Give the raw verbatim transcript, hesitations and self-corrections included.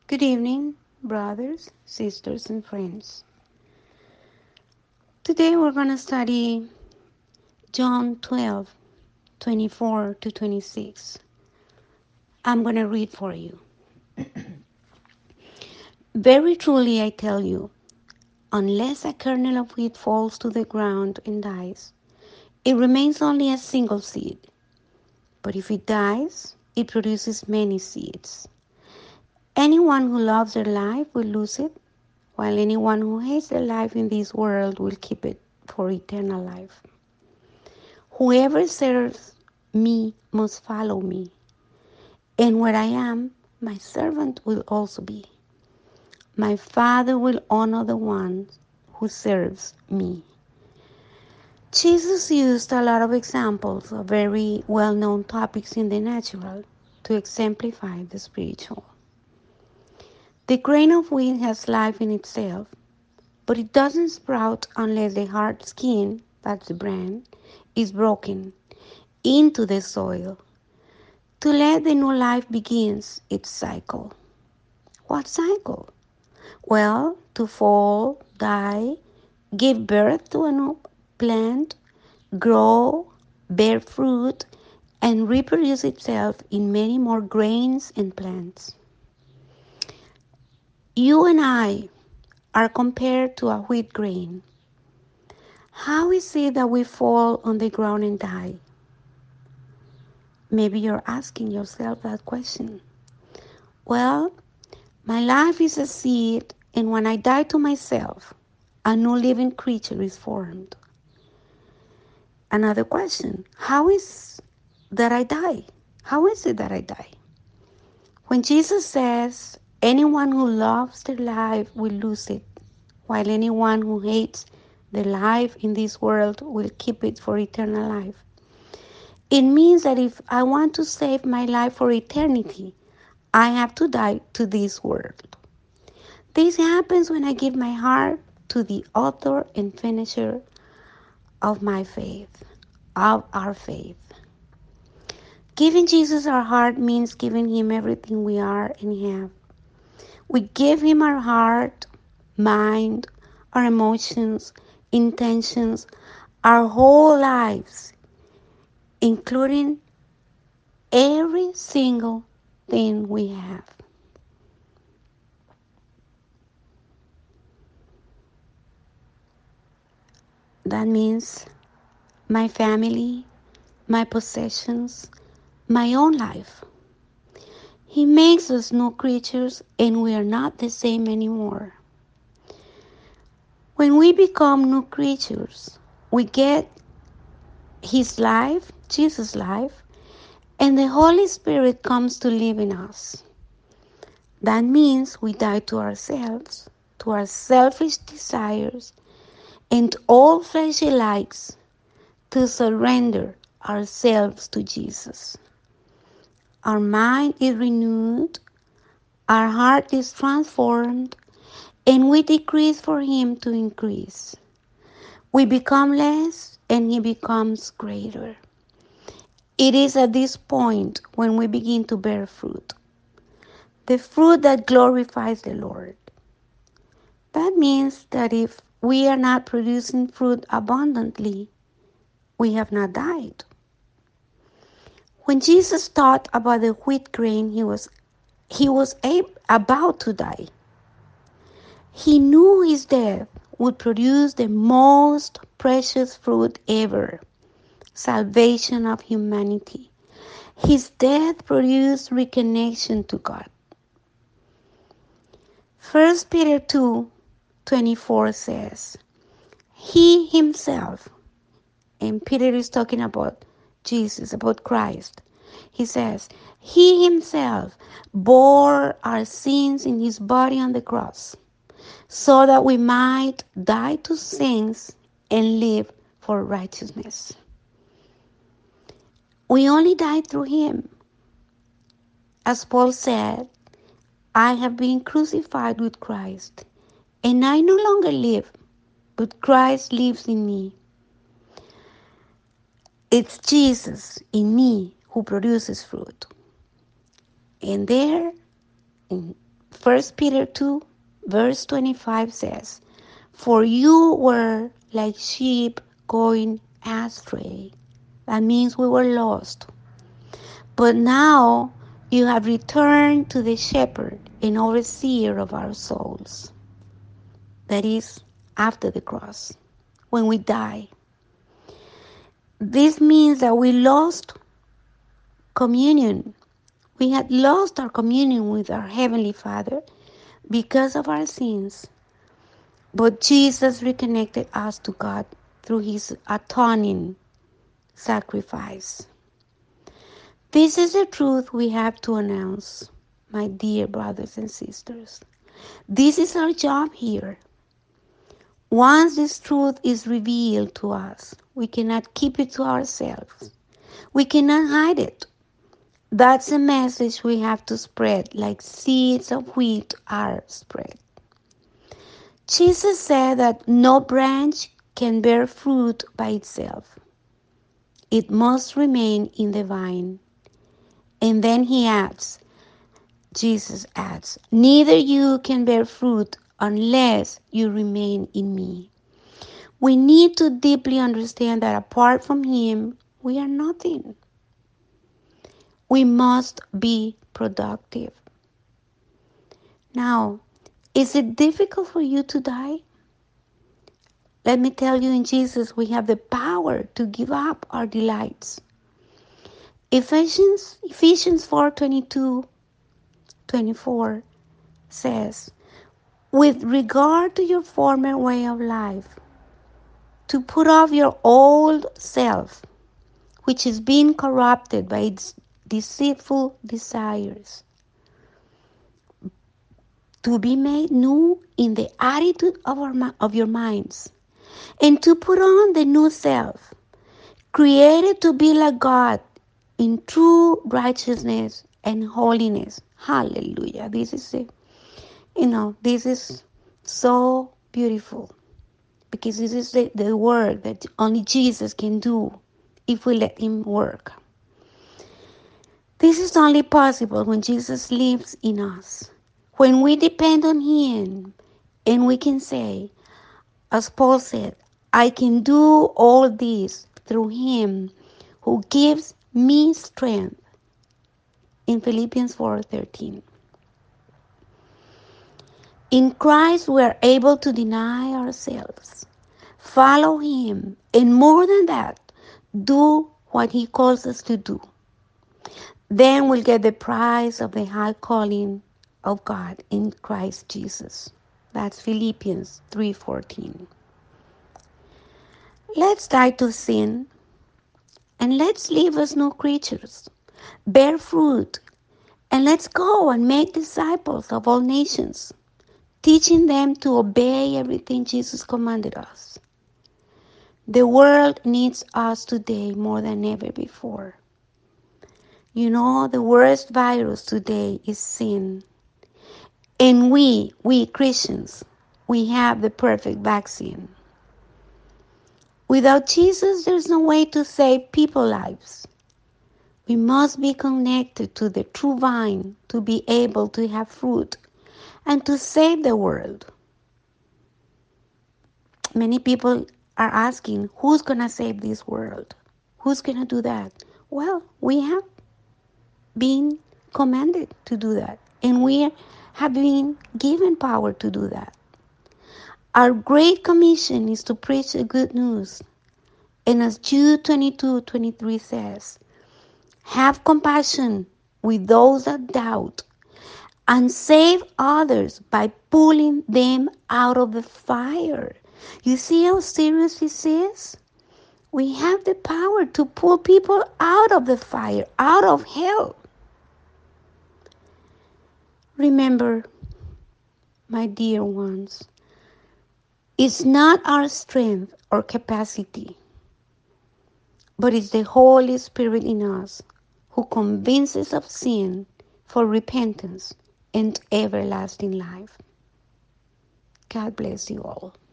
Good evening, brothers, sisters, and friends. Today we're going to study John twelve, twenty-four to twenty-six. I'm going to read for you. Very truly I tell you, unless a kernel of wheat falls to the ground and dies, it remains only a single seed. But if it dies, it produces many seeds. Anyone who loves their life will lose it, while anyone who hates their life in this world will keep it for eternal life. Whoever serves me must follow me, and where I am, my servant will also be. My Father will honor the one who serves me. Jesus used a lot of examples of very well-known topics in the natural to exemplify the spiritual. The grain of wheat has life in itself, but it doesn't sprout unless the hard skin, that's the bran, is broken into the soil. To let the new life begins its cycle. What cycle? Well, to fall, die, give birth to a new plant, grow, bear fruit, and reproduce itself in many more grains and plants. You and I are compared to a wheat grain. How is it that we fall on the ground and die? Maybe you're asking yourself that question. Well, my life is a seed, and when I die to myself, a new living creature is formed. Another question, how is that I die? How is it that I die? When Jesus says, anyone who loves their life will lose it, while anyone who hates their life in this world will keep it for eternal life. It means that if I want to save my life for eternity, I have to die to this world. This happens when I give my heart to the author and finisher of my faith, of our faith. Giving Jesus our heart means giving him everything we are and have. We give him our heart, mind, our emotions, intentions, our whole lives, including every single thing we have. That means my family, my possessions, my own life. He makes us new creatures and we are not the same anymore. When we become new creatures, we get his life, Jesus' life, and the Holy Spirit comes to live in us. That means we die to ourselves, to our selfish desires, and all fleshly likes to surrender ourselves to Jesus. Our mind is renewed, our heart is transformed, and we decrease for him to increase. We become less and he becomes greater. It is at this point when we begin to bear fruit, the fruit that glorifies the Lord. That means that if we are not producing fruit abundantly, we have not died. When Jesus thought about the wheat grain, he was he was ab- about to die. He knew his death would produce the most precious fruit ever, salvation of humanity. His death produced reconnection to God. First Peter two twenty-four says, He himself, and Peter is talking about Jesus, about Christ. He says, He himself bore our sins in his body on the cross, so that we might die to sins and live for righteousness. We only die through him. As Paul said, I have been crucified with Christ, and I no longer live, but Christ lives in me. It's Jesus in me who produces fruit. And there, in First Peter two, verse twenty-five says, "For you were like sheep going astray." That means we were lost. "But now you have returned to the shepherd and overseer of our souls." That is after the cross, when we die. This means that we lost communion. We had lost our communion with our Heavenly Father because of our sins. But Jesus reconnected us to God through his atoning sacrifice. This is the truth we have to announce, my dear brothers and sisters. This is our job here. Once this truth is revealed to us, we cannot keep it to ourselves. We cannot hide it. That's a message we have to spread like seeds of wheat are spread. Jesus said that no branch can bear fruit by itself. It must remain in the vine. And then he adds, Jesus adds, "Neither you can bear fruit unless you remain in me." We need to deeply understand that apart from him, we are nothing. We must be productive. Now, is it difficult for you to die? Let me tell you, in Jesus, we have the power to give up our delights. Ephesians, Ephesians four twenty-two, twenty-four says, "With regard to your former way of life, to put off your old self, which is being corrupted by its deceitful desires, to be made new in the attitude of, our, of your minds, and to put on the new self, created to be like God in true righteousness and holiness." Hallelujah. This is it. You know, this is so beautiful because this is the, the work that only Jesus can do if we let him work. This is only possible when Jesus lives in us. When we depend on him and we can say, as Paul said, "I can do all this through him who gives me strength," in Philippians four thirteen. In Christ we are able to deny ourselves, follow him, and more than that, do what he calls us to do. Then we'll get the prize of the high calling of God in Christ Jesus. That's Philippians three fourteen. Let's die to sin and let's live as new creatures, bear fruit, and let's go and make disciples of all nations, teaching them to obey everything Jesus commanded us. The world needs us today more than ever before. You know, the worst virus today is sin. And we, we Christians, we have the perfect vaccine. Without Jesus, there's no way to save people's lives. We must be connected to the true vine to be able to have fruit and to save the world. Many people are asking, who's going to save this world? Who's going to do that? Well, we have been commanded to do that, and we have been given power to do that. Our great commission is to preach the good news. And as Jude twenty-two twenty-three says, "Have compassion with those that doubt and save others by pulling them out of the fire." You see how serious this is? We have the power to pull people out of the fire, out of hell. Remember, my dear ones, it's not our strength or capacity, but it's the Holy Spirit in us who convinces of sin for repentance and everlasting life. God bless you all.